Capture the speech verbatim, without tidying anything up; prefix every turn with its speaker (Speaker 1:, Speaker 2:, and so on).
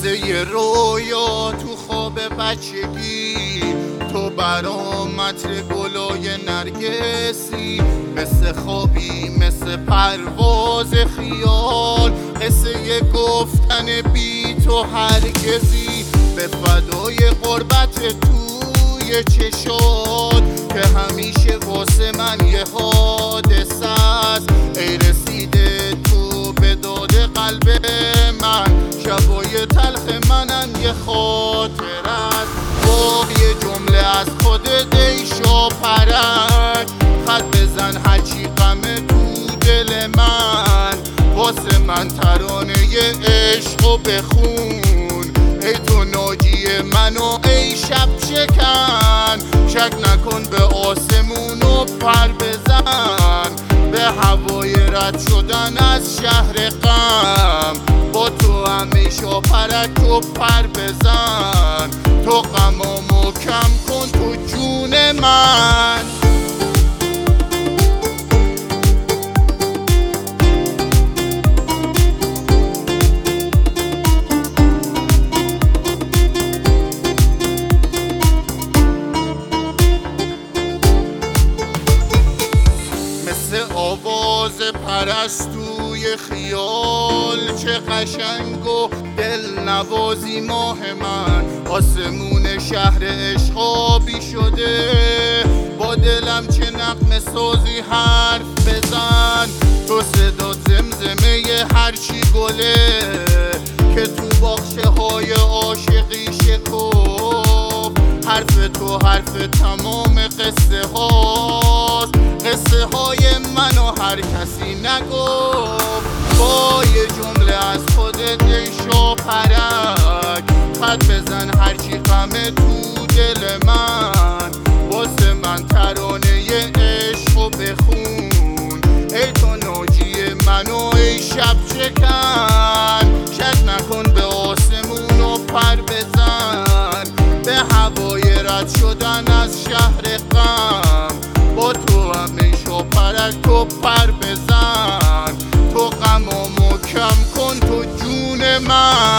Speaker 1: مثل یه رویا تو خواب بچگی، تو برام عطر گلای نرگسی، مثل خوابی مثل پرواز خیال، قصه یه گفتن بی تو هرگزی، به فدای قربت توی چشات که همیشه واسه من یه حادثه است. ای رسیده تو به داد قلب من، شبای تلخ منم یه خاطر است. با یه جمله از خودت ای شاپرک، خط بزن هرچی غم تو دل من، واسه من ترانه ی عشق و بخون. ای تو ناجی منو ای شب شکن، شک نکن به آسمون و پر بزن، به هوای رد شدن از شهر غم. با تو همیشه پرک و پر بزن، تو غمامو کم کن تو جون من. مثل آواز پرستوی خیال، چه قشنگ و دل نوازی ماه من. آسمون شهر عشق آبی شده، با دلم چه نغمه سازی حرف بزن. تو صدا زمزمه هرچی گله که تو باغچه های عاشقی شکفت. حرف تو حرف تمام قصه هاست، قصه های منو هر کسی نگفت. با یه جمله از خودت ای شاپرک، خط بزن هرچی غم تو دل من، واسه من ترانه ی عشق و بخون. ای تو ناجی منو ای شب شکن، شک نکن به آسمون و پر بزن، به هوای رد شدن از شهر غم. با تو همیشه پرک و پر بزن، تو غمامو کم کن تو جون من.